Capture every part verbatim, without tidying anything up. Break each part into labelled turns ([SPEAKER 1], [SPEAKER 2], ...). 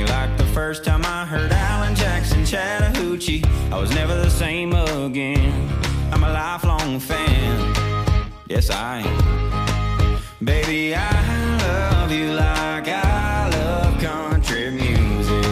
[SPEAKER 1] me like the first time I heard Alan Jackson Chattahoochee. I was never the same again. I'm a lifelong fan. Yes, I am. Baby, I love you like I love country music.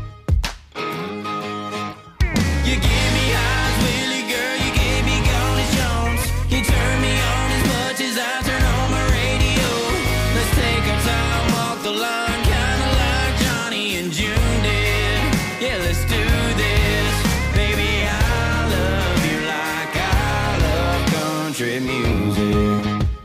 [SPEAKER 1] You give me highs, Willie, girl, you gave me Golly Jones. You turn me on as much as I turn on my radio. Let's take our time, walk the line, kinda like Johnny and June did. Yeah, let's do this. Baby, I love you like I love country music.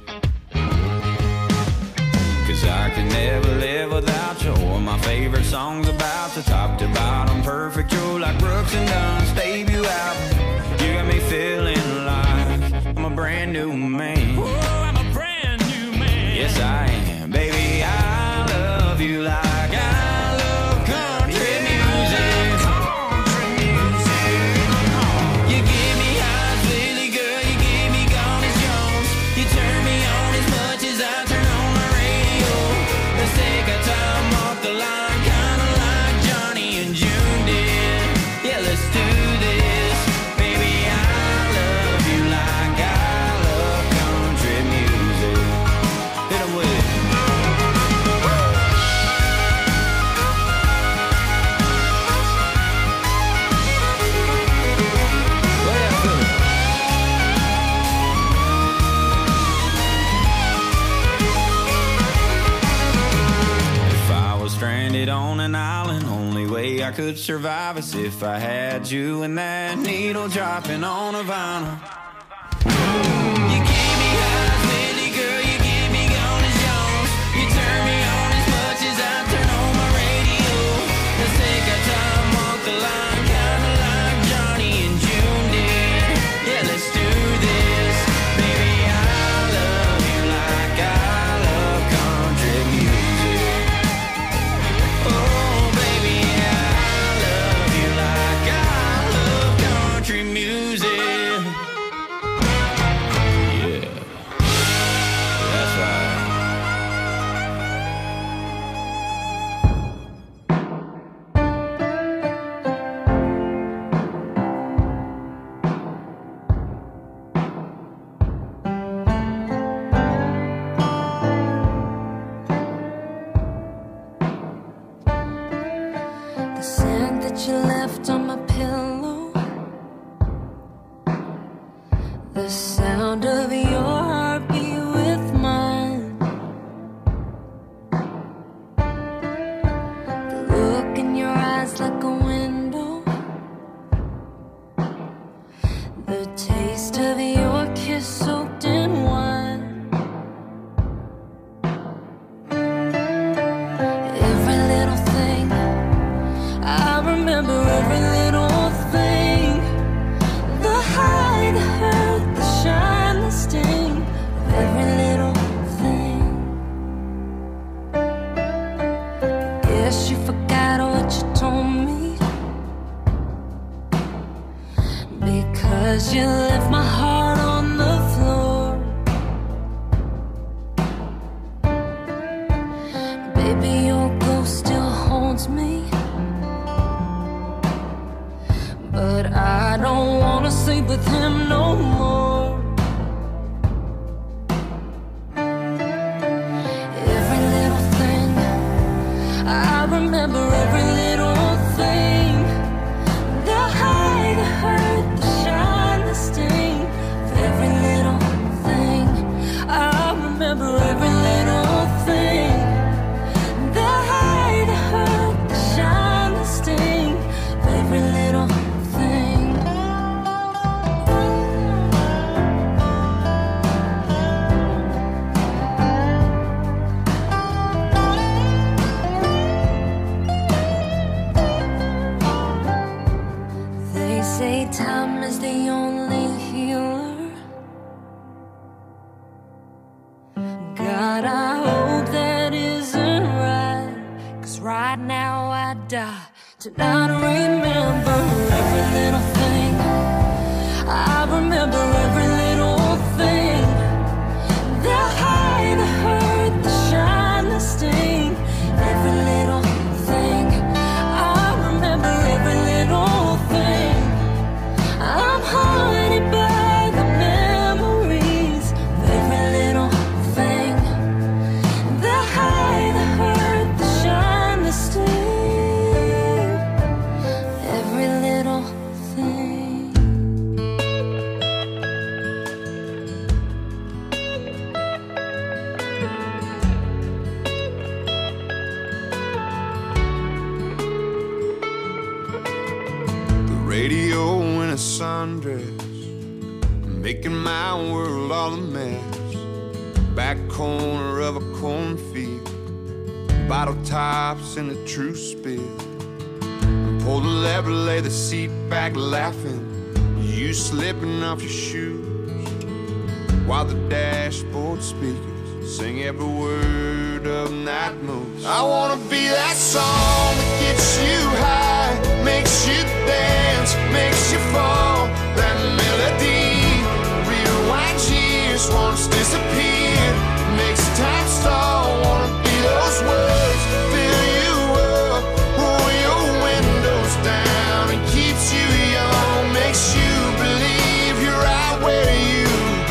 [SPEAKER 1] Cause I could never live without you. Or my favorite songs about the top to bottom, perfect. You're like Brooks and Dunn's debut album. You got me feeling like I'm a brand new man. Ooh, I'm a brand new man. Yes, I am. Baby, I love you like I love country music. Country music. You give me highs, Willie, girl, you give me Golly Jones. You turn me on as much as I turn on my radio. Let's take our time, walk the line, kinda like Johnny and June did. Yeah, let's do this. Baby, I love you like I love country music. Hit 'em with it. Lay that for me. If I was stranded on an island, only way I could survive is if I had you and that needle dropping on a vinyl. You gave me highs, Willie, girl, you give me Golly Jones. You turn me on as much as I turn on my radio. Let's take our time, walk the line, kinda like Johnny and June did. Yeah, let's do this. Baby, I love you like I love country music. Oh, baby, I love you like I love country music. Yeah, that's right.
[SPEAKER 2] The scent that you left on my pillow, the sound of your heartbeat with mine, the look in your eyes like a window, the taste of your kiss soaked in wine. Every little thing, I remember every little thing. The high, the hurt, the shine, the sting of every little thing. Guess you forgot what you told me, because you left my heart on the floor. Baby, your ghost still haunts me, but I don't wanna sleep with him no more. Every little thing, I remember every little thing. The high, the hurt, the shine, the sting of every little thing. I remember every little thing. The high, the hurt, the shine, the sting of every little thing. They say time is the only healer. God, I hope that isn't right, 'cause right now I die to not remember every little thing. I remember every little thing. The high, the hurt, the shine, the sting. Every little thing.
[SPEAKER 3] radio in a sundress, making my world all a mess. Back corner of a cornfield, bottle tops in a true spill. Pull the lever, lay the seat back laughing, you slipping off your shoes, while the dashboard speakers sing every word of Night Moves. I wanna be that song that gets you high, makes you dance, makes you fall. That melody rewinds years, once disappeared, makes time stall. Wanna be those words, fill you up, roll your windows down, and keeps you young, makes you believe you're right where you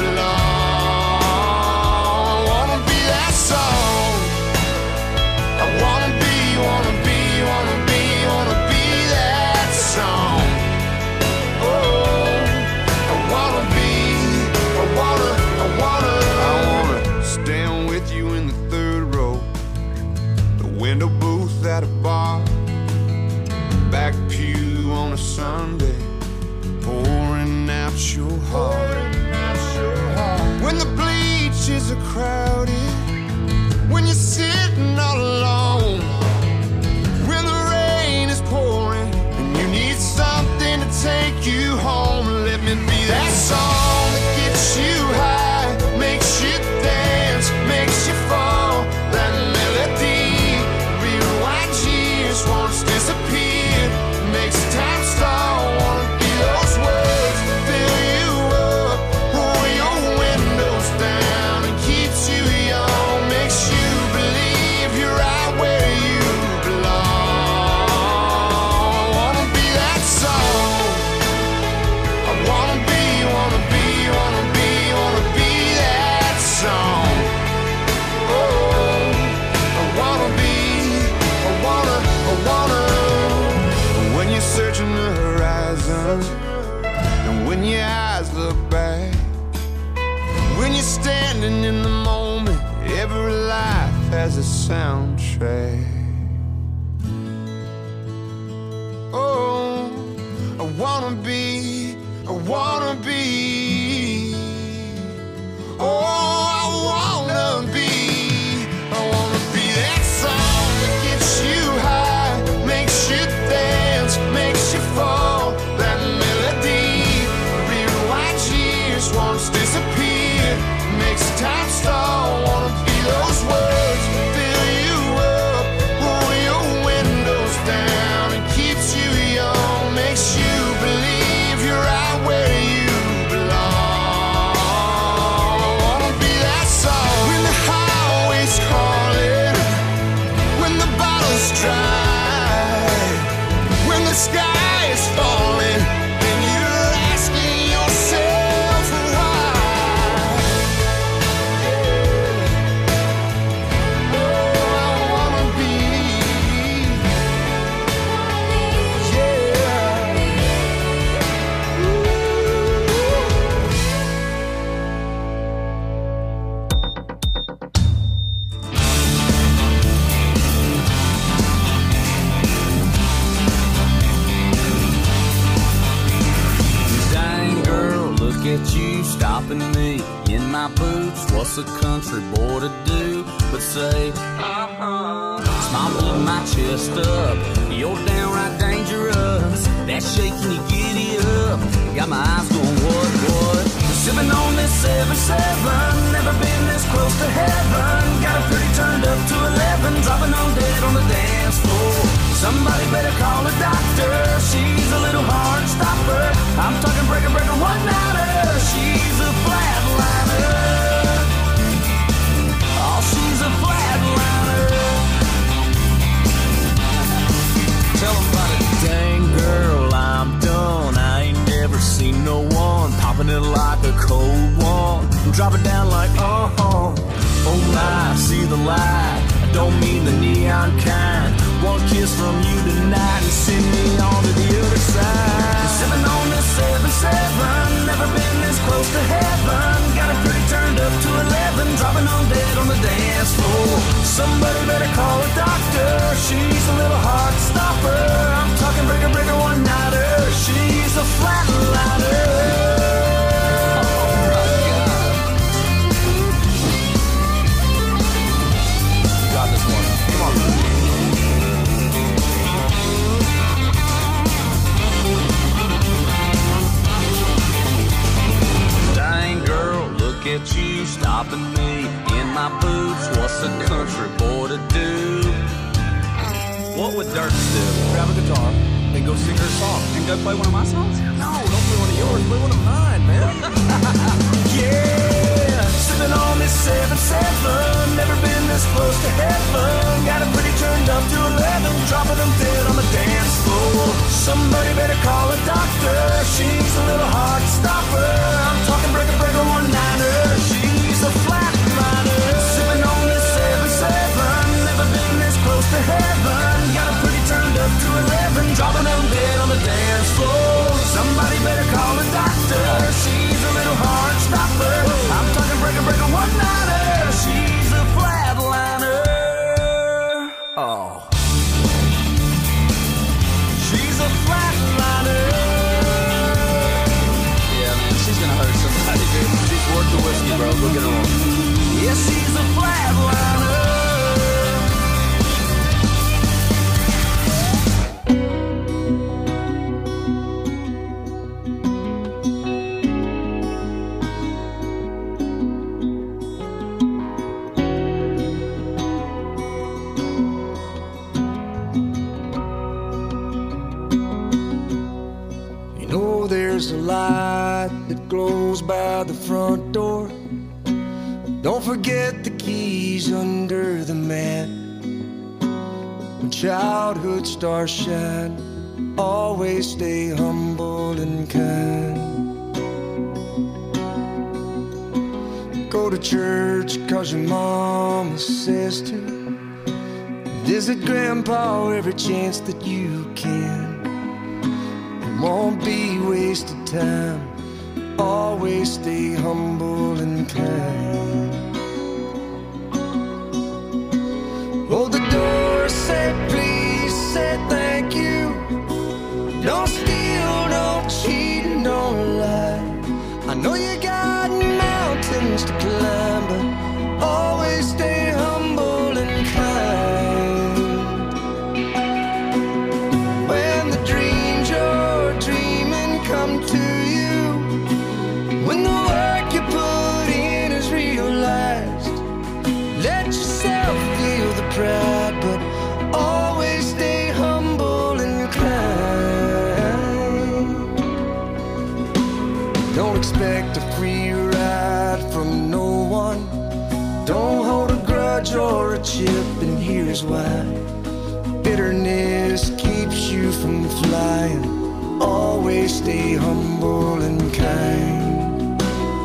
[SPEAKER 3] belong. I wanna be that song. I wanna be, wanna be, wanna be, wanna be that song. Oh, I wanna be, I wanna, I wanna, I wanna stand with you in the third row, the window booth at a bar, back pew on a Sunday, pouring out your heart. When the bleachers are crowded, when you're sitting all alone, when the rain is pouring and you need something to take you home, let me be that song that gets you high, makes you dance, makes you fall. That melody rewinds years, once disappeared, makes time stall. Wanna be those words, fill you up, roll your windows down, and keeps you young, makes you believe you're right where you belong. I wanna be that song. I wanna be, wanna be, wanna be, wanna be that song. Oh, I wanna be, I wanna, I wanna. When you're searching the horizon, and when your eyes look back, when you're standing in the moment, every life has a soundtrack. Oh, I wanna be, I wanna be. Oh, I wanna be, I wanna be that song that gets you high, makes you dance, makes you fall. That melody rewinds years, once disappeared, makes time stall. Wanna be those words, fill you up, roll your windows down, and keeps you young, makes you believe you're right where you belong. I wanna be that song. When the highway's calling, when the bottle's dry, when the sky is falling, and you're asking yourself why. Oh, I wanna be, yeah.
[SPEAKER 1] Dang girl, look at you stopping me in my boots. What's a country boy to do but say, uh-huh? Smile pulling my chest up, you're downright dangerous. That shaking you giddy up, got my eyes going what, what? Sipping on this seven seven, never been this close to heaven. Got a pretty turned up to eleven, dropping on dead on the dance floor. Somebody better call a doctor, she's a little hard stopper. I'm talking breaker, breaker, one-nighter, she's a flatliner. Oh, she's a flatliner. Tell 'em about it. Dang girl, I'm done, I ain't never seen no one popping it like a cold one, drop it down like uh-huh. Oh my, see the light, I don't mean the neon kind. One kiss from you tonight and send me on to the other side. Sipping on this seven seven, never been this close to heaven. Got it pretty turned up to eleven, dropping on dead on the dance floor. Somebody better call a doctor, she's a little heart stopper. I'm talking breaker, breaker, one-nighter, she
[SPEAKER 4] and go sing her song. And go play one of my songs? No, don't play one of yours. Play one of mine, man.
[SPEAKER 3] Yeah, sipping on this seven seven. Never been this close to heaven. Got 'em pretty turned up to eleven. Dropping them dead on the dance floor. Somebody better call a doctor. She's a little hard to stop her. I'm talking breaker breaker one niner. She's a flatliner. Sipping on this seven seven. Never been this close to heaven. Got 'em pretty turned up to eleven. Dropping them dead on the dance floor. Somebody better call a doctor. She's a little hard to stop her. I'm talking breaker breaker one niner. She's a flatliner. Oh. She's a flatliner.
[SPEAKER 4] Yeah, man, she's gonna hurt somebody, dude. She's worth the whiskey, bro. Go get her on.
[SPEAKER 3] Yeah, she's a flatliner. There's a light that glows by the front door. Don't forget the keys under the mat. When childhood stars shine, always stay humble and kind. Go to church cause your mama says to. Visit grandpa every chance that you can. Won't be wasted time. Always stay humble and kind. Hold the door, say please, say thank you. Don't steal, don't cheat, and don't lie. I know you got mountains to climb, but always stay humble and kind. When the dreams you're dreaming come to you, when the work you put in is realized, let yourself feel the pride, but always stay humble and kind. Don't expect a free ride from no one. Don't hold a grudge or a chip, and here's why. Bitterness keeps you from flying. Always stay humble and kind.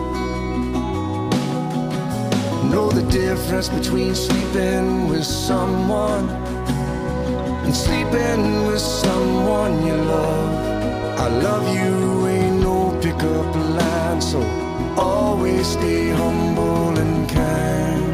[SPEAKER 3] Know the difference between sleeping with someone and sleeping with someone you love. I love you ain't no pickup line, so always stay humble and kind.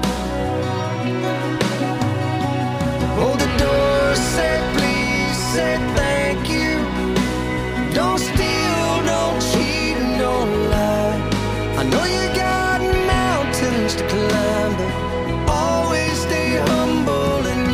[SPEAKER 3] Hold the door, say please, say thank you. Don't steal, don't cheat, and don't lie. I know you got mountains to climb, but always stay humble and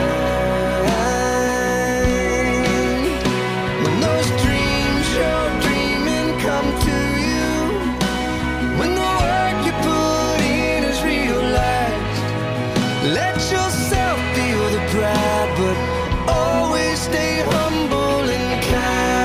[SPEAKER 3] kind. When those dreams you're dreaming come to you, when the work you put in is realized, let yourself feel the pride, but always stay humble and kind.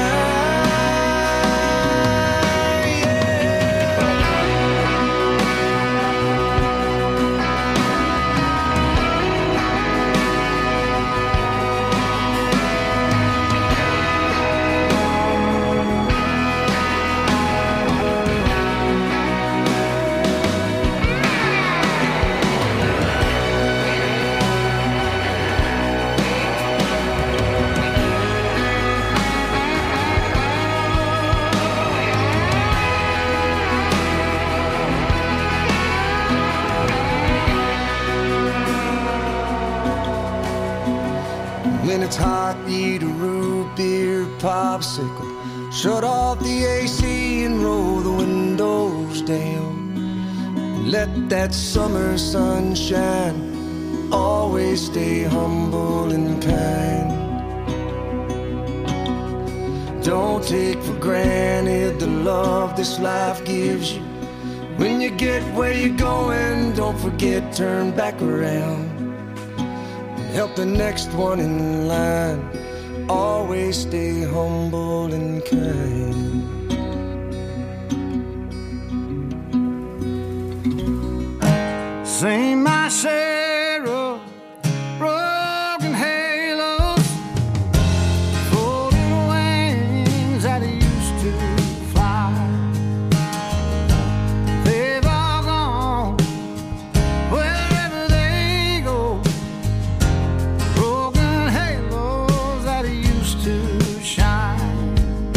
[SPEAKER 3] When it's hot, eat a root beer popsicle. Shut off the A C and roll the windows down. Let that summer sun shine. Always stay humble and kind. Don't take for granted the love this life gives you. When you get where you're going, don't forget, turn back around. Help the next one in line. Always
[SPEAKER 5] stay humble and kind. Sing my share of broken halos, folded wings that used to fly. They've all gone wherever they go. Broken halos that used to shine.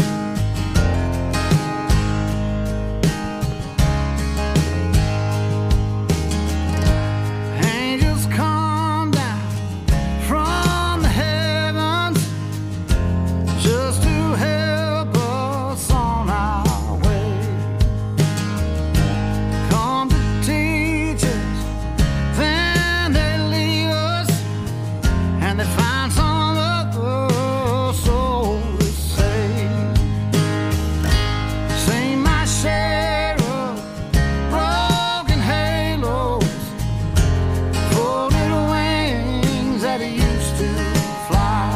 [SPEAKER 5] Angels come down from the heavens just to help us on our way. Come to teach us, then they leave us, and they find some other soul to save. Sing my share of broken halos, folded wings that used to fly.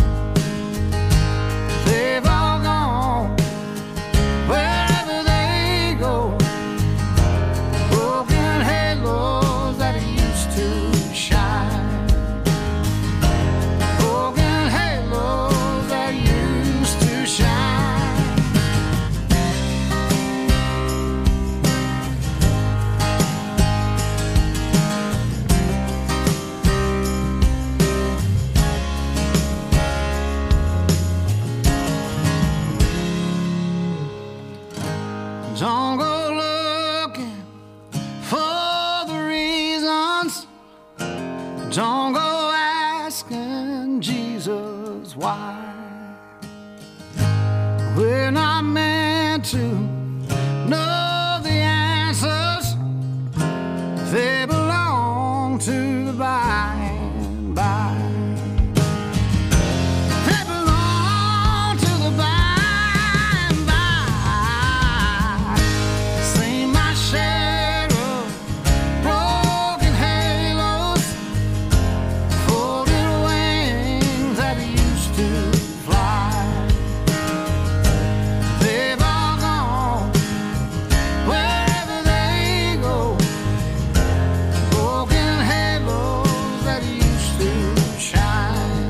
[SPEAKER 5] They've all gone wherever they go. Broken halos that used to shine. Broken halos that used to shine. Don't go looking for the reasons. Don't go asking Jesus why. We're not meant to know the answers. They belong to the by and by. They belong to the by and by. Sing my share of broken halos, folded wings that used to fly. They've all gone wherever they go. Broken halos that used to shine.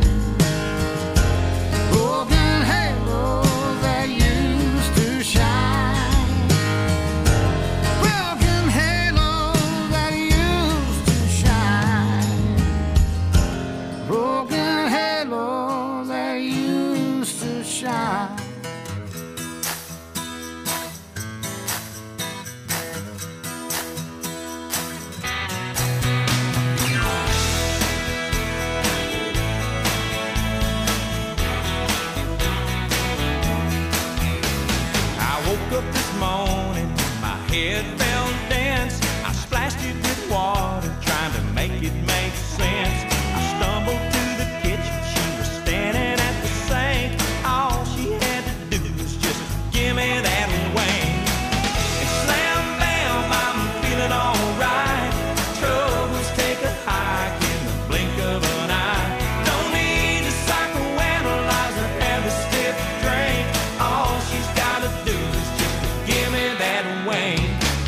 [SPEAKER 5] Broken halos that used to shine. Broken halos that used to shine. Broken halos that used to shine.
[SPEAKER 1] I woke up this morning, my head felt dense. I splashed it with water, trying to make it make sense. I stumbled to the kitchen, she was standing at the sink. All she had to do was just give me that wing. And slam bam, I'm feeling alright. Troubles take a hike in the blink of an eye. Don't need to psychoanalyze or have a stiff drink. All she's gotta do is just to give me that wing.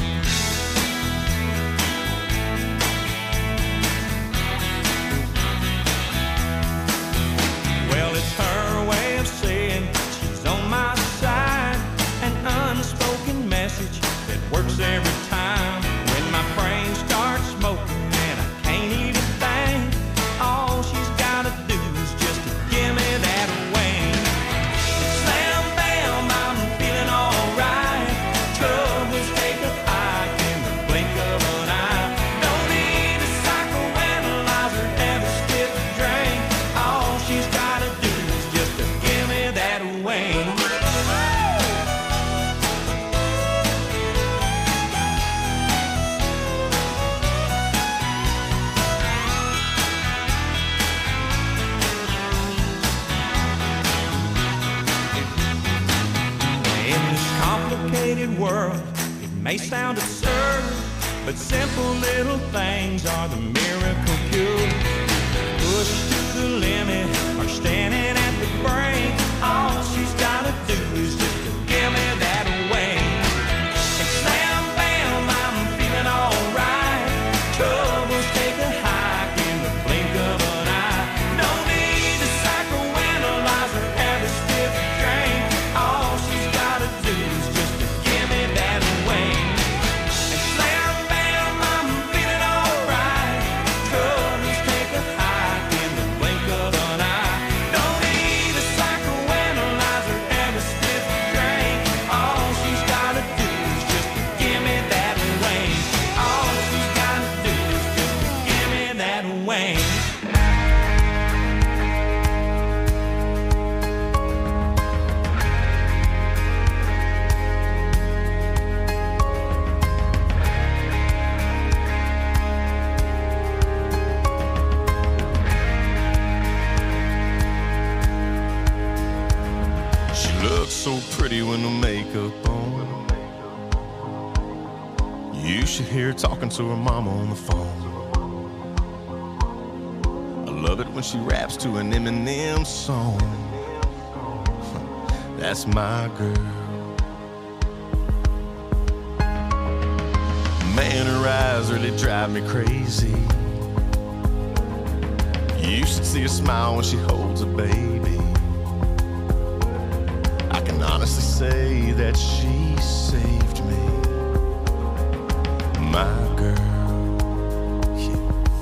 [SPEAKER 1] Well, it's her way of saying she's on my side. An unspoken message that works every time. When my brain starts smoking and I can't even think, all she's gotta do is just to give me that wing. Slam bam, I'm feeling alright. Troubles take a hike in the blink of an eye. Don't need a psychoanalyze or have a stiff drink. All she's gotta do is just to give me that wing. In this complicated world, it may sound absurd, but simple little things are the miracle cure. Pushed to the limit or standing at the brink,
[SPEAKER 3] Looks so pretty with no makeup on. You should hear her talking to her mama on the phone. I love it when she raps to an Eminem song. That's my girl. Man, her eyes really drive me crazy. You should see her smile when she holds a baby. I can honestly say that she saved me. My girl, yeah.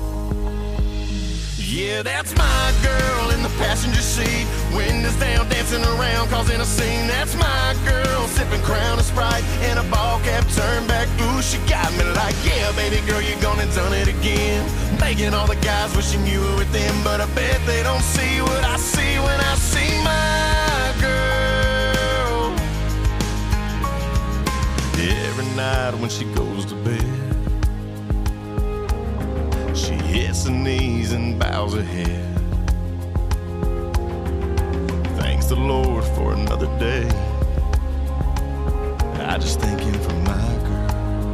[SPEAKER 3] Yeah, that's my girl in the passenger seat. Windows down, dancing around, causing a scene. That's my girl, sipping Crown and Sprite and a ball cap turned back. Ooh, she got me like, yeah, baby girl, you gone and done it again. Making all the guys wishing you were with them, but I bet they don't see what I see when I see my girl. Every night when she goes to bed, she hits her knees and bows her head. Thanks the Lord for another day. I just thank him for my girl.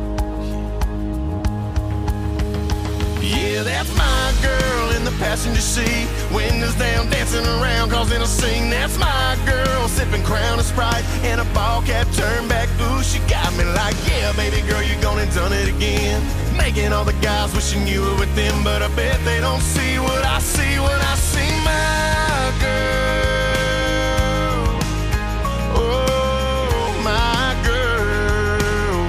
[SPEAKER 3] Yeah, yeah, that's my girl in the passenger seat. Windows down, dancing around, causing a scene. That's my girl, sipping Crown and Sprite and a ball cap turned back. Ooh, she got me like, yeah, baby girl, you gone and done it again. Making all the guys wishing you were with them, but I bet they don't see what I see when I see my girl. Oh, my girl.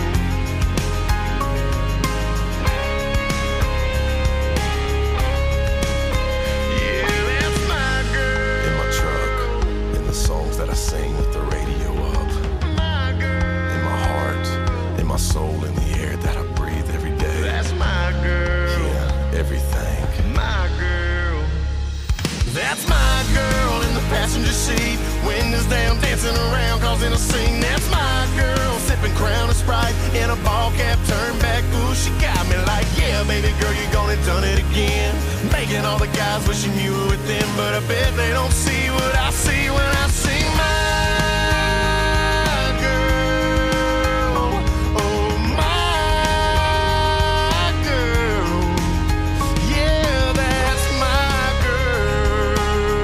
[SPEAKER 3] Yeah, that's my girl. In my truck, in the songs that I sing with the radio up. My girl. In my heart, in my soul, in the air that I breathe every day. That's my girl. Yeah, everything. My girl. That's my girl in the passenger seat. Windows down, dancing around, causing a scene. That's my girl, sipping Crown and Sprite in a ball cap turned back. Ooh, she got me like, yeah, baby girl, you gone and done it again. Making all the guys wishing you were with them, but I bet they don't see what I see when I see my girl. Oh, my girl. Yeah, that's my girl.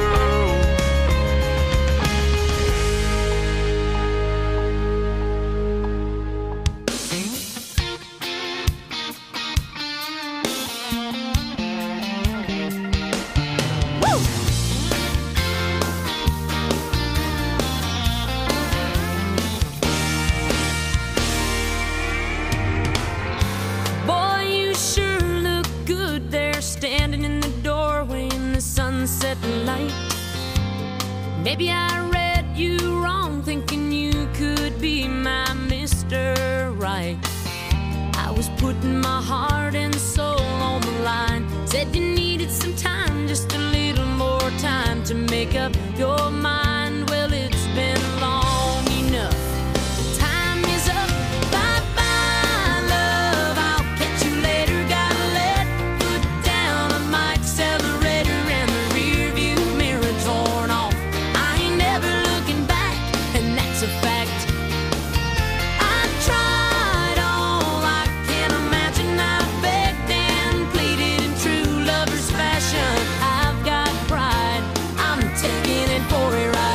[SPEAKER 2] Boy, you sure look good there, standing in the doorway in the sunset light. Maybe I read you wrong, thinking you could be my Mister Right. I was putting my heart and soul on the line. Said you needed some time, just a little more time to make up your mind. Well, it's been long enough. Time is up. Bye-bye, love. I'll catch you later. Gotta let foot down. I might accelerator and the rear view mirror torn off. I ain't never looking back, and that's a fact. I tried all I can imagine. I begged and pleaded in true lover's fashion. I've got pride. I'm taking it for a ride.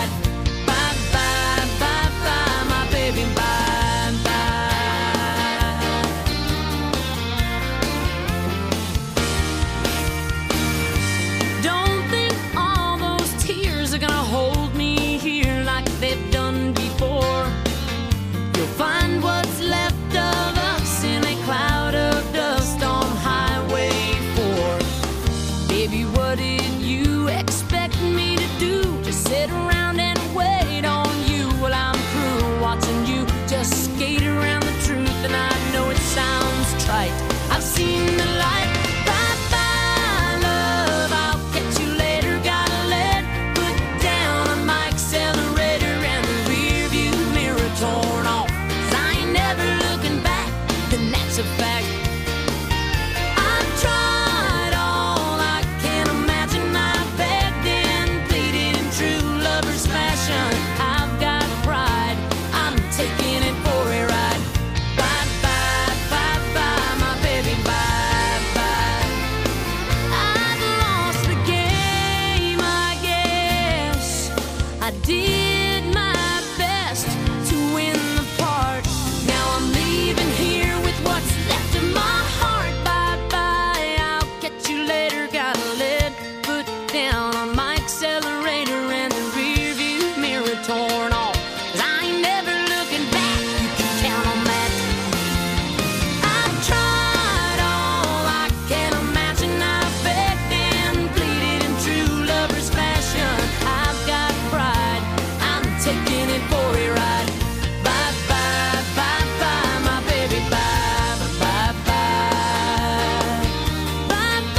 [SPEAKER 2] did my best to win the part. Now I'm leaving here with what's left of my heart. Bye bye, I'll catch you later. Got a lead foot down on my accelerator and the rear view mirror torn off. 'Cause I ain't never looking back, you can count on that. I've tried all I can imagine. I've begged and pleaded in true lover's fashion. I've got pride, I'm taking it for a ride. Bye bye, bye bye, my baby, bye bye, bye bye, bye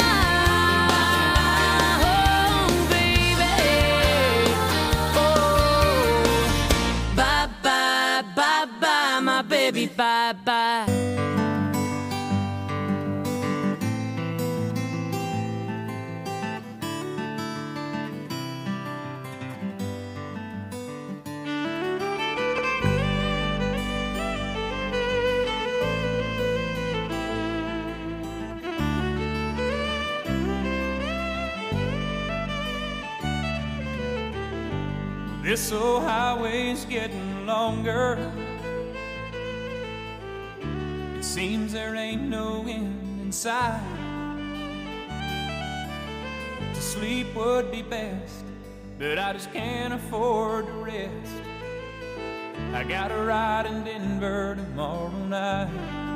[SPEAKER 2] bye, oh baby, oh, bye bye, bye bye, my baby, bye bye.
[SPEAKER 1] This old highway's getting longer. It seems there ain't no end in sight. To sleep would be best, but I just can't afford to rest. I got a ride in Denver tomorrow night.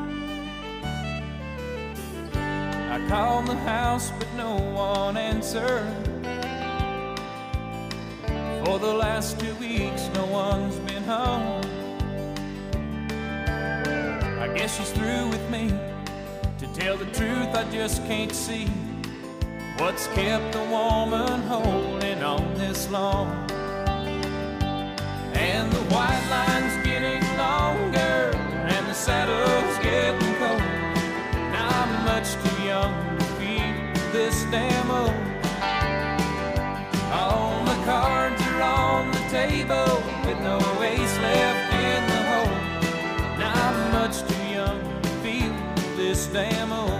[SPEAKER 1] I called the house, but no one answered. For the last two weeks, no one's been home. I guess she's through with me. To tell the truth, I just can't see what's kept a woman holding on this long. And the white line's getting longer, and the saddle's getting cold. Now I'm much too young to feel this damn old. All the cards are on the table with no ace left in the hole. Now I'm much too young to feel this damn old.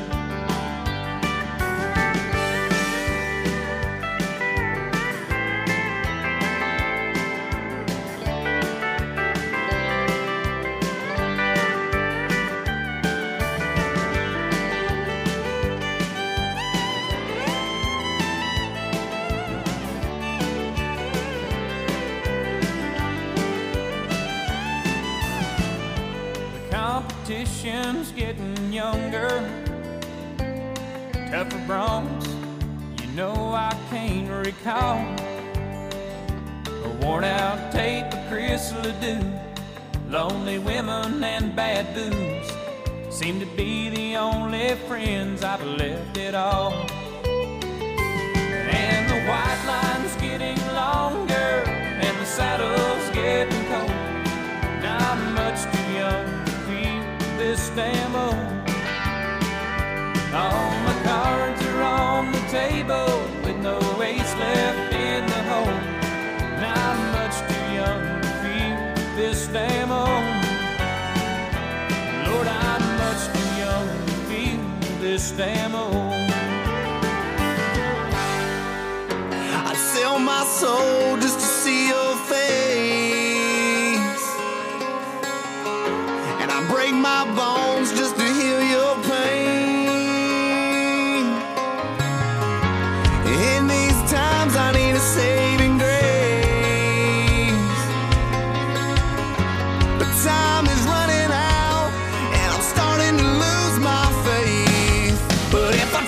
[SPEAKER 1] Competition's getting younger, tougher broncs, you know I can't recall. A worn out tape of Chris Ledoux, lonely women and bad booze seem to be the only friends I've left at all. And the white line's getting longer, and the saddle's getting cold. Now I'm much too young this damn old. All my cards are on the table with no ace left in the hole. Now I'm much too young to feel this damn old. Lord, I'm much too young to feel this damn old.
[SPEAKER 3] I'd sell my soul just to see your face, and I break my bones just to heal your pain. In these times I need a saving grace, but time is running out and I'm starting to lose my faith. But if I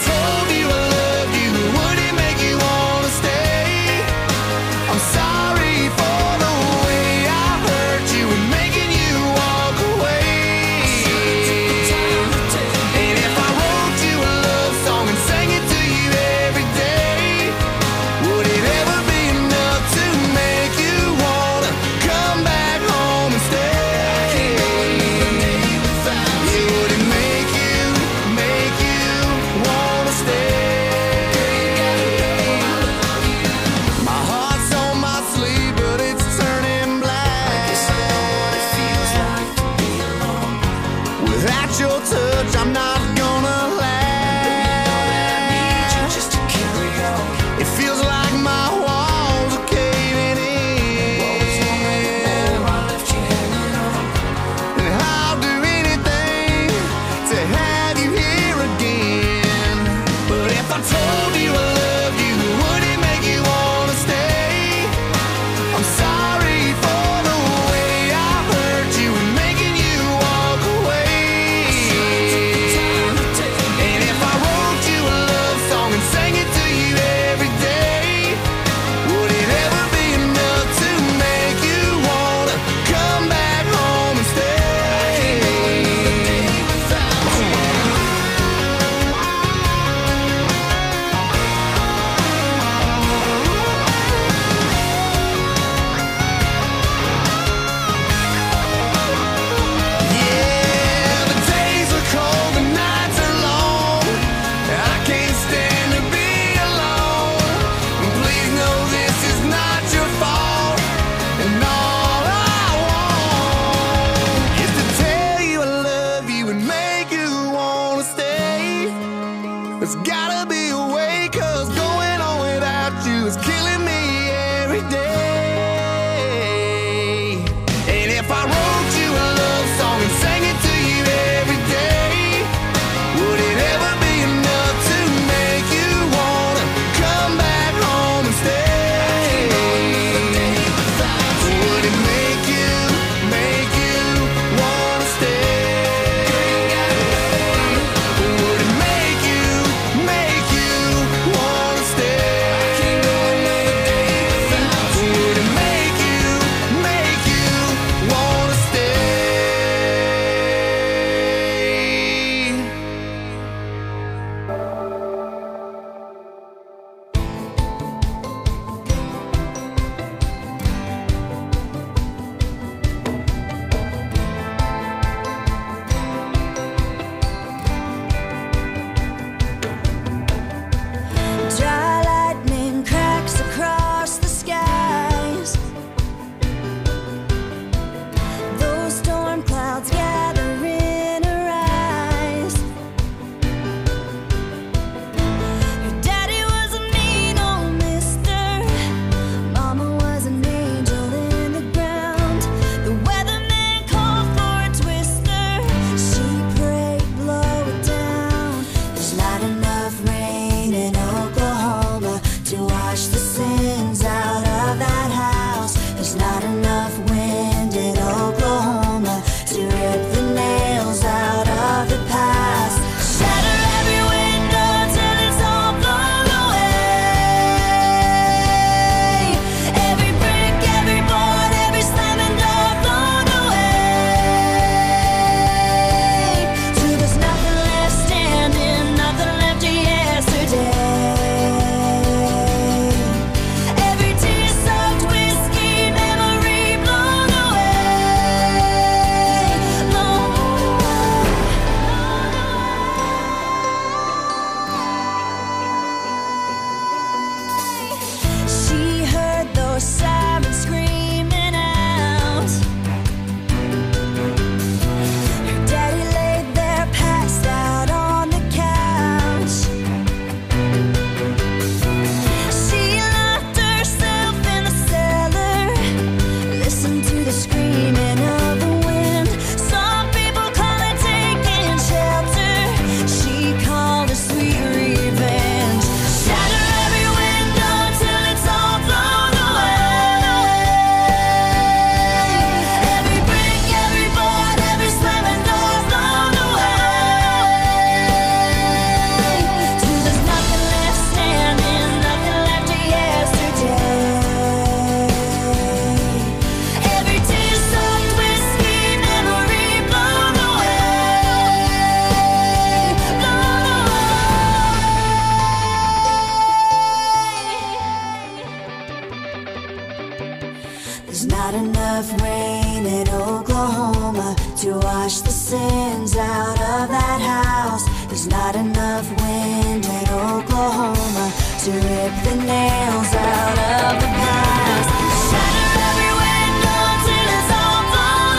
[SPEAKER 6] There's not enough rain in Oklahoma to wash the sins out of that house. There's not enough wind in Oklahoma to rip the nails out of the past. Shatter every window till it's all blown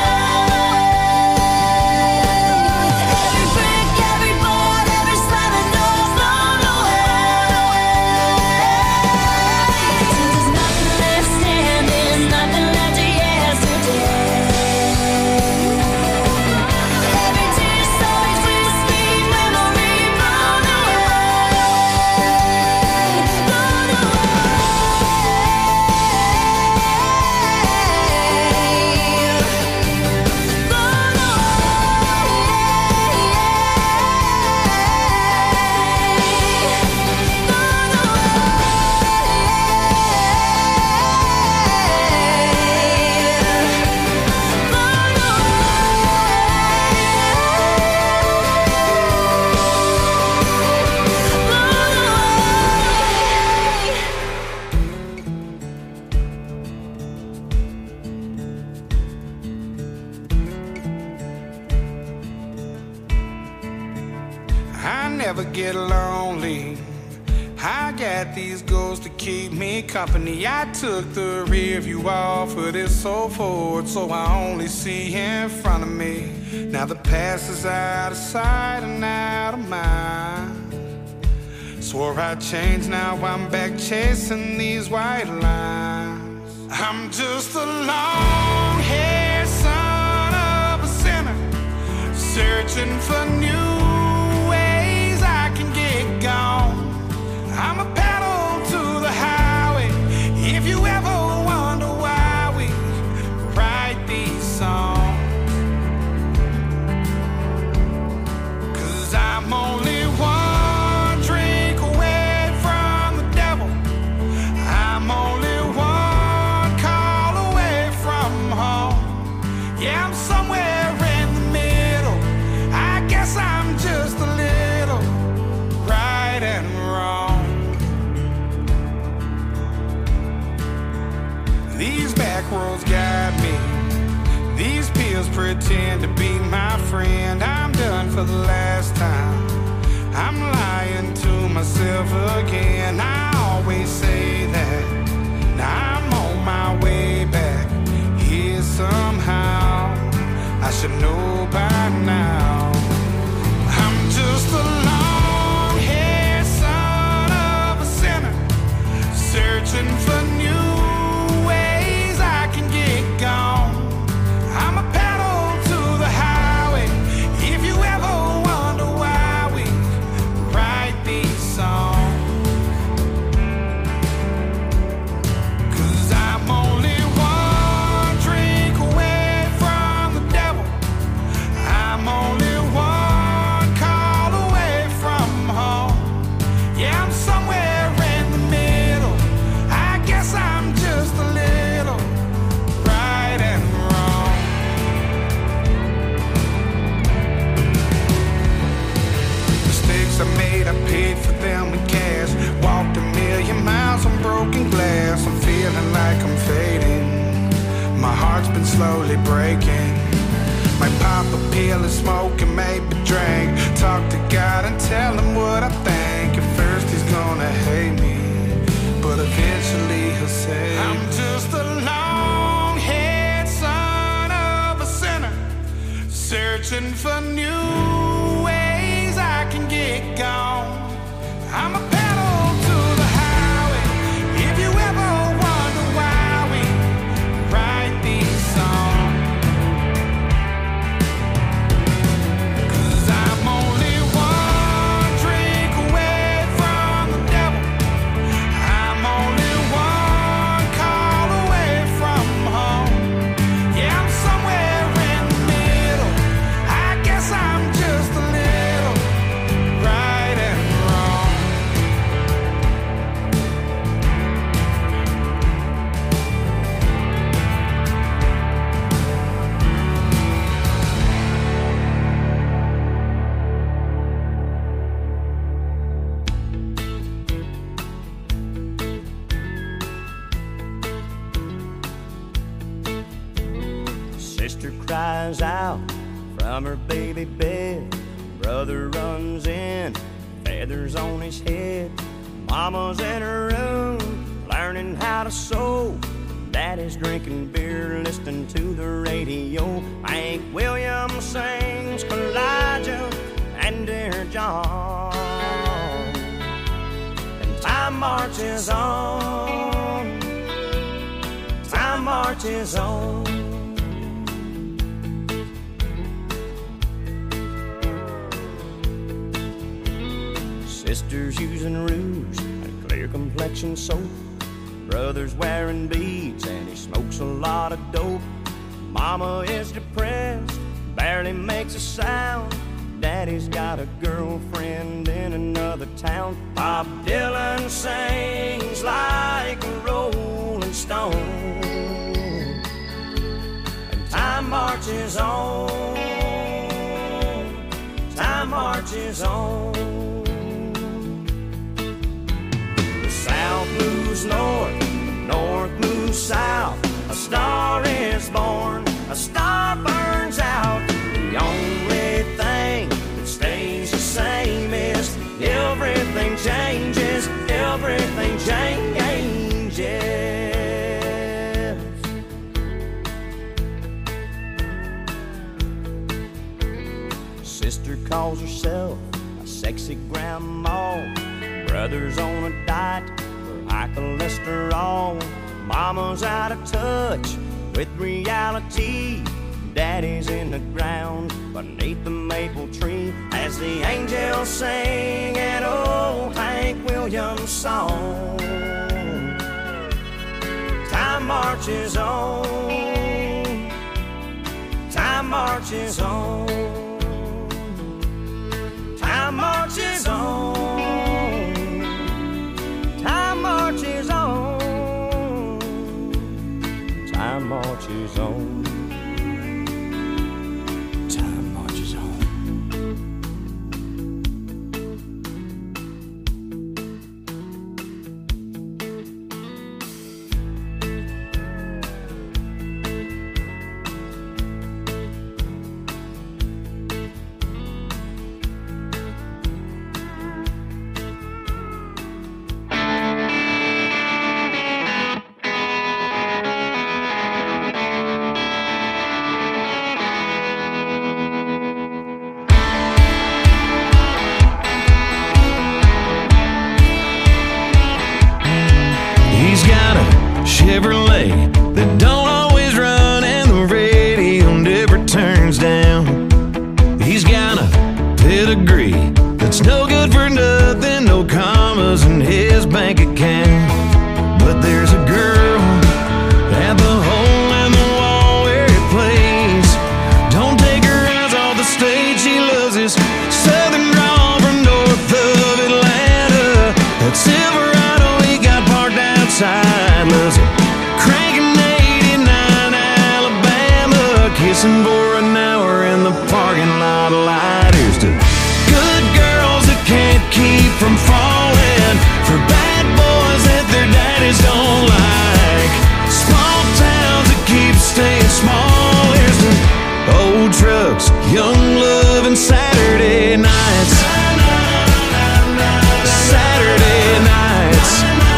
[SPEAKER 6] away. Every brick, every board, every slamming door blown away. There's nothing left standing, nothing left of yesterday. Every tear so existing, memory blown away. Blown
[SPEAKER 3] I never get lonely. I got these ghosts to keep me company. I took the rear view off of this so forward, so I only see in front of me. Now the past is out of sight and out of mind. Swore I'd change, now I'm back chasing these white lines. I'm just a long-haired son of a sinner, searching for new ways I can get gone. I'm a pedal to the highway. If you ever wonder why we write these songs, 'cause I'm only one drink away from the devil. I'm only one call away from home. Yeah, I'm somewhere in the middle. I guess I'm just a little right and wrong. These back roads guide me. These pills pretend to be my friend. I'm done for the last time. I'm lying to myself again. I always say that. Now I'm on my way back here somehow. I should know by now. I'm just a long-haired son of a sinner, searching for new ways I can get gone. I'm a pedal to the highway. If you ever wonder why we write these songs, 'cause I'm only one drink away from the devil. I'm only one call away from home. Yeah, I'm somewhere in the middle. I guess I'm just a little right and wrong. Mistakes I made, I paid for them in cash. Walked a million miles on broken glass. I'm feeling like I'm fading. My heart's been slowly breaking. Might pop a pill and smoke and maybe drink. Talk to God and tell him what I think. At first he's gonna hate me, but eventually he'll say, I'm just a long-haired son of a sinner, searching for new ways I can get gone. I'm a pedal to the highway. If you ever wonder why we write these songs, 'cause I'm only one drink away from the devil. I'm only one call away from home. Yeah, I'm somewhere in the middle. I guess I'm
[SPEAKER 7] Sister cries out from her baby bed. Brother runs in, feathers on his head. Mama's in her room, learning how to sew. Daddy's drinking beer, listening to the radio. Hank Williams sings Elijah and Dear John. And time marches on, time marches on. Sisters using rouge and clear complexion soap. Brother's wearing beads and he smokes a lot of dope. Mama is depressed, barely makes a sound. Daddy's got a girlfriend in another town. Bob Dylan sings like a rolling stone. And time marches on, time marches on. South moves north, north moves south. A star is born, a star burns out. The only thing that stays the same is everything changes, everything changes. Sister calls herself a sexy grandma. Brother's on a diet for high cholesterol. Mama's out of touch with reality. Daddy's in the ground beneath the maple tree as the angels sing an old Hank Williams song. Time marches on, time marches on, time marches on. Time marches on, time marches on, time marches on.
[SPEAKER 1] Chevrolet that don't always run and the radio never turns down. He's got a pedigree that's no good for nothing, no commas in his bank account. But there's a girl at the hole in the wall where he plays. Don't take her eyes off the stage, she loves his southern drawl from north of Atlanta. That Silverado he got parked outside, loves it. Kissing for an hour in the parking lot of lighters. To good girls that can't keep from falling for bad boys that their daddies don't like. Small towns that keep staying small. Here's to old trucks, young love, and Saturday nights. Saturday nights.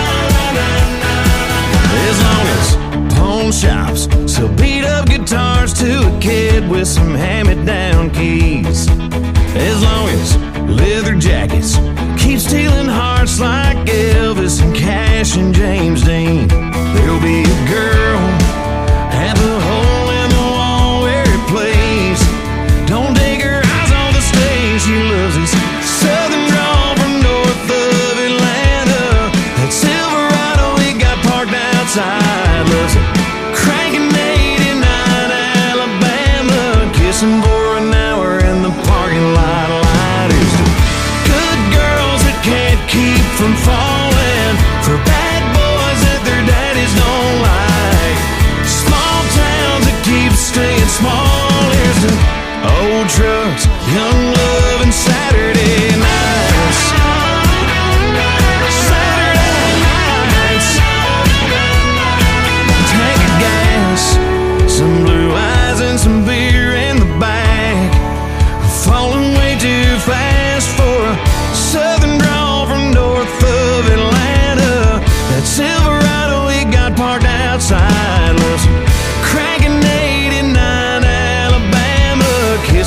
[SPEAKER 1] As long as pawn shops sell beat up guitars to a kid with some hand-me-down keys. As long as leather jackets keep stealing hearts like Elvis and Cash and James Dean, there'll be a girl at the hole in the wall where he plays. Don't take her eyes on the stage, she loves his southern drawl from north of Atlanta. That Silverado he got parked outside, loves it. Cranking eighty-nine Alabama, kissing for an hour in the parking lot of lighters. Good girls that can't keep from falling for bad boys that their dad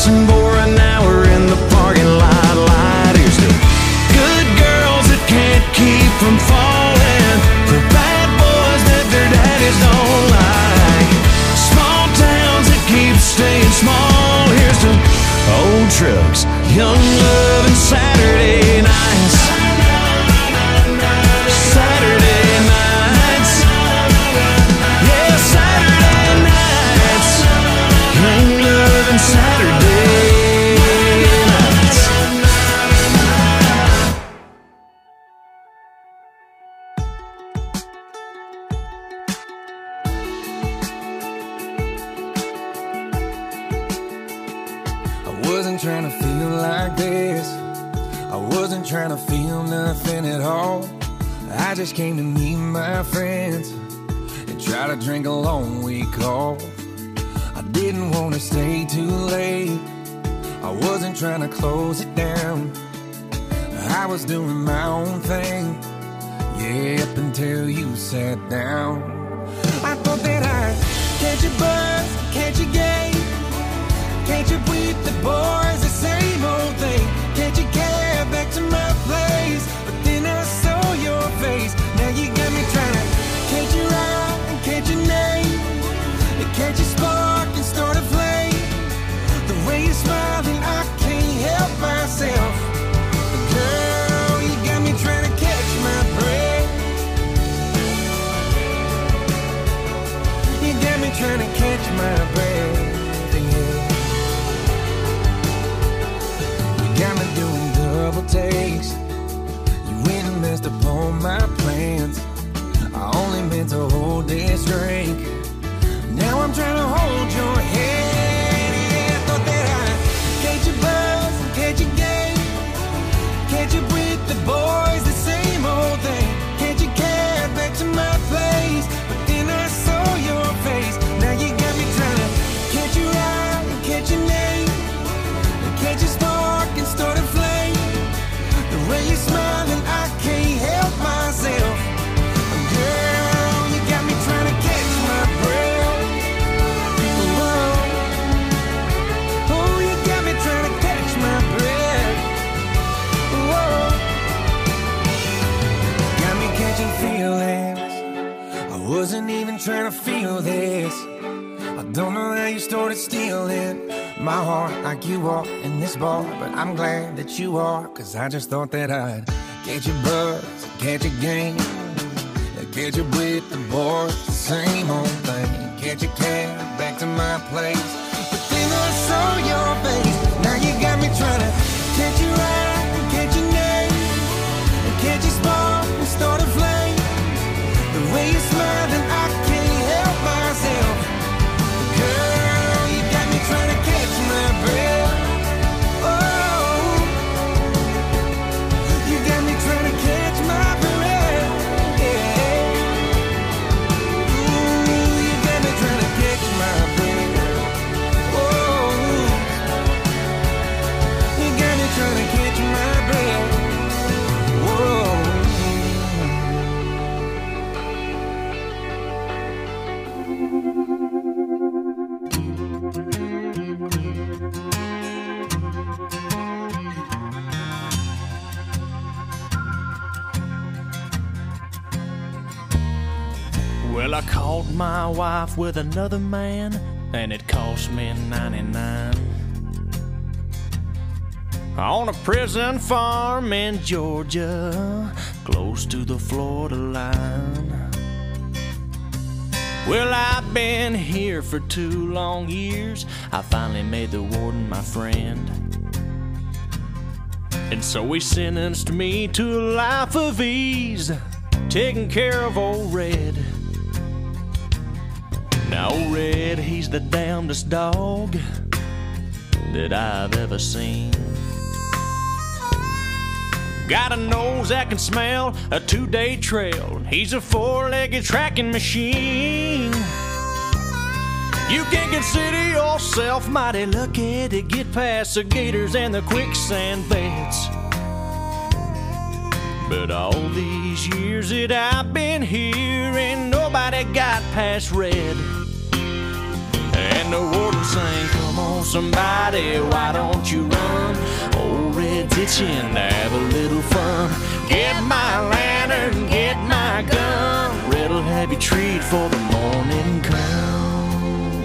[SPEAKER 1] dancing for an hour in the parking lot. Light. Here's to good girls that can't keep from falling, for bad boys that their daddies don't like, small towns that keep staying small. Here's to old trucks, young love, and Saturday nights. Saturday nights. Yeah, Saturday nights. Young love and Saturday nights.
[SPEAKER 8] I wasn't trying to feel like this. I wasn't trying to feel nothing at all. I just came to meet my friends and try to drink a long week off. I didn't want to stay too late. I wasn't trying to close it down. I was doing my own thing, yeah, up until you sat down. I thought that I'd catch a buzz, catch a game, catch up with the boys, the same old thing. Catch a cab back to my place, but then I saw your face. Now you got me trying to catch your eye and catch your name, and catch a spark and start a flame. The way you're smiling, I can't help myself. Girl, you got me trying to catch my breath. You got me trying to catch my breath. Got me doing double takes. You went and messed up all my plans. I only meant to hold this drink. Now I'm trying to hold your hand. Yeah, I thought that I'd catch a buzz and catch a game, catch up with the boys, the same old thing. Catch a cab back to my place, but then I saw your face. Now you got me trying to catch your eye and catch your name, and catch a spark and start a flame. The way you're smiling, I can't help myself. Girl, you got me trying to catch my breath. Whoa. Oh, you got me trying to catch my breath. Whoa. Got me catching feelings. I wasn't even trying to feel this. I don't know how you started stealing my heart like you are in this bar, but I'm glad that you are, cause I just thought that I'd catch a buzz, catch a game, catch up with the boys, the same old thing. Catch a cab back to my place, but then I saw your face. Now you got me trying to catch your eye and catch your name, and catch a spark and start a flame. The way you're smiling, I can't help myself. Girl, you got me trying to catch my breath. Oh, you got me trying to catch my breath. Yeah. Ooh, you got me trying to catch my breath. Oh, you got me trying to catch my breath. Whoa.
[SPEAKER 1] Well, I caught my wife with another man, and it cost me ninety-nine. On a prison farm in Georgia, close to the Florida line. Well, I've been here for two long years. I finally made the warden my friend, and so he sentenced me to a life of ease, taking care of old Red. Now old Red, he's the damnedest dog that I've ever seen. Got a nose that can smell a two-day trail. He's a four-legged tracking machine. You can consider yourself mighty lucky to get past the gators and the quicksand beds. But all these years that I've been here, ain't nobody got past Red. And the warden sang, come
[SPEAKER 9] Come on, somebody, why don't you run? Old Red's itching to have a little fun. Get my lantern, get my gun. Red'll have you treat for the morning come.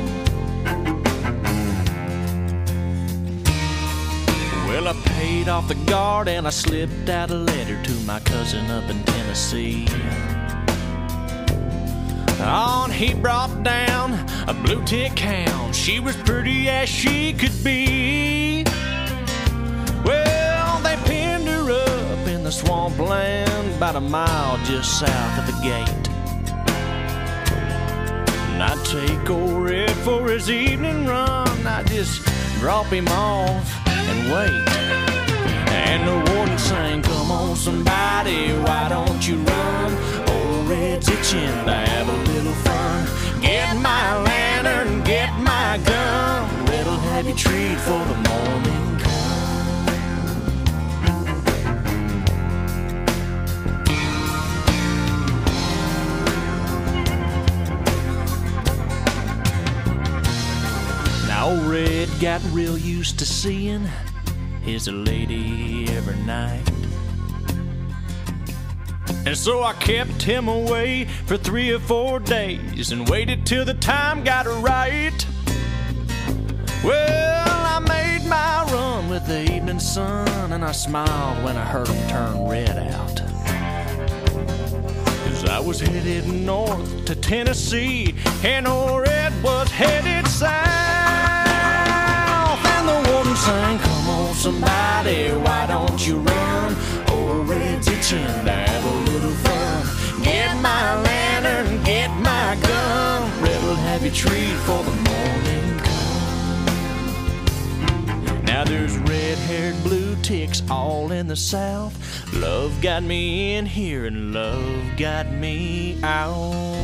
[SPEAKER 9] Well, I paid off the guard and I slipped out a letter to my cousin up in Tennessee. On he brought down a blue tick hound. She was pretty as she could be. Well, they pinned her up in the swampland about a mile just south of the gate. And I'd take old Red for his evening run. I'd just drop him off and wait. And the warden sang, come on somebody, why don't you run? Old Red's itching to have a little fun. Get my lantern, get my gun. Red'll have you treat for the morning come. Now old Red got real used to seeing his lady every night. And so I kept him away for three or four days and waited till the time got right. Well, I made my run with the evening sun, and I smiled when I heard him turn Red out. 'Cause I was headed north to Tennessee, and old Red was headed south. And the warden sang, come on somebody, why don't you run? Old Red's itching to have a little fun. Get my lantern, get my gun. Red'll have you treat for the morning come. Now there's red-haired blue ticks all in the south. Love got me in here and love got me out.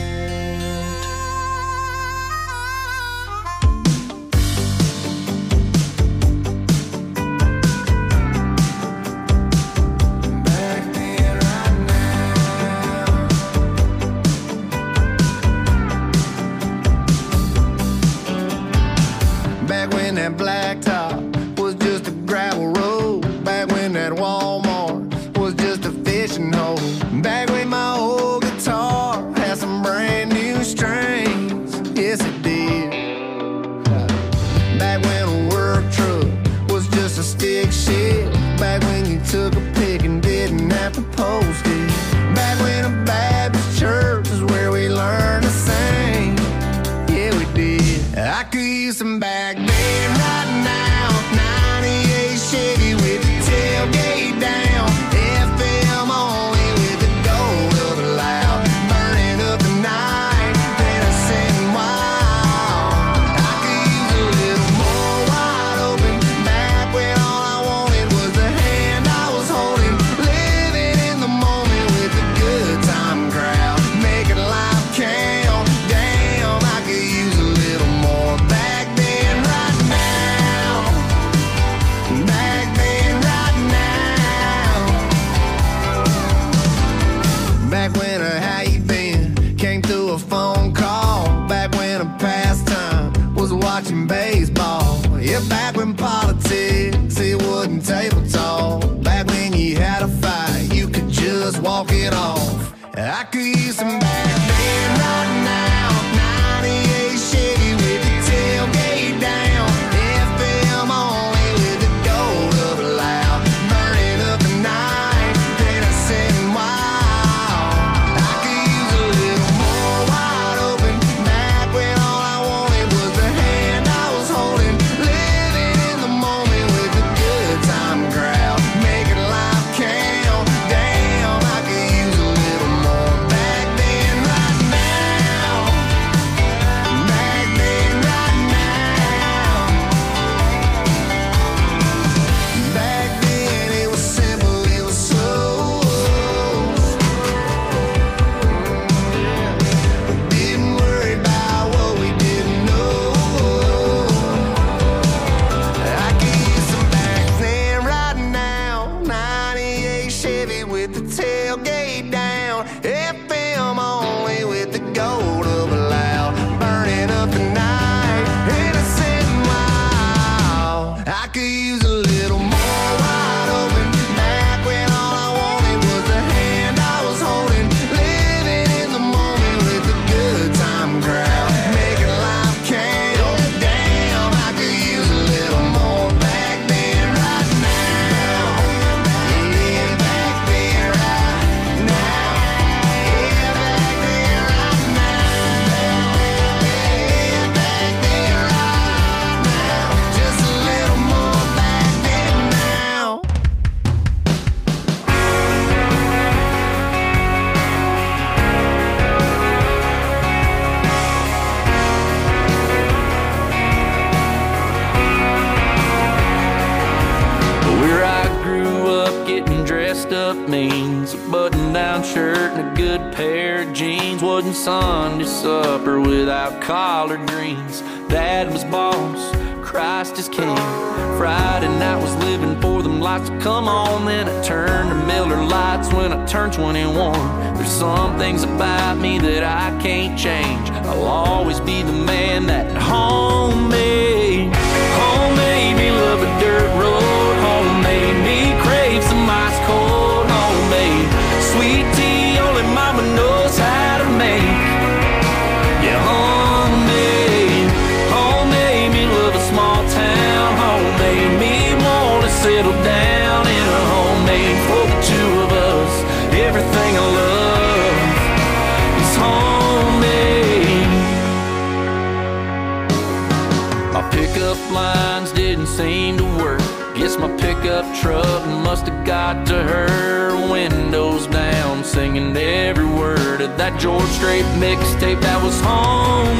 [SPEAKER 3] That blacktop was just a gravel road. Back when that Walmart was just a fishing hole. Back when my old guitar had some brand new strings. Yes, it did. Back when a work truck was just a stick shift. Back when you took a pic and didn't have to post it. Back when a Baptist church was where we learned to sing. Yeah, we did. I could use some back then. Chevy with the tailgate down, F M only with the gold of the loud, burning up the night, then I sitting wild. I could use a little more wide open, back when all I wanted was the hand I was holding, living in the moment with the good time crowd, making life count. Damn, I could use a little more back then, right now. Back then, right now. Back when a how you been came through a phone call. Back when a pastime was watching baseball. Yeah, back when politics, it wasn't table talk. Back when you had a fight, you could just walk it off. I could use some back then, right now. ninety-eight Chevy with the tailgate down, F M only with the gold of the loud, burning up the night, then I sitting wild. I could use a little more wide open, back when all I wanted was the hand I was holding, living in the moment with the
[SPEAKER 9] means. A button-down shirt and a good pair of jeans. Wasn't Sunday supper without collard greens. Dad was boss, Christ is king. Friday night was living for them lights to come on. Then I turned to Miller Lights when I turned twenty-one. There's some things about me that I can't change. I'll always be the man that home made. Home made me love a dirt road. Home made me crave some ice cold. Home made sweet tea only mama knows how to make. Yeah, home made. Home made me love a small town. Home made me want to settle down in a homemade for the two of us. Everything I love is homemade. My pickup lines didn't seem to work. Guess my pickup truck must have got to her. Windows down, singing every word of that George Strait mixtape that was home